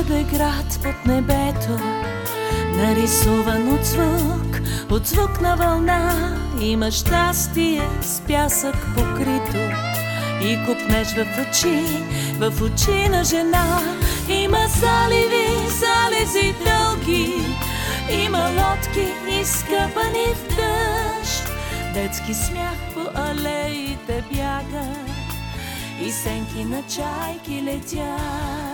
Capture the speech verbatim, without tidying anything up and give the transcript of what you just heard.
Навсякъде град под небето, нарисуван от звук, от звук на вълна. Има щастие с пясък покрито и купнеш в очи, в очи на жена. Има заливи, залези дълги, има лодки изкъпани в дъжд. Детски смях по алеите бяга и сенки на чайки летят.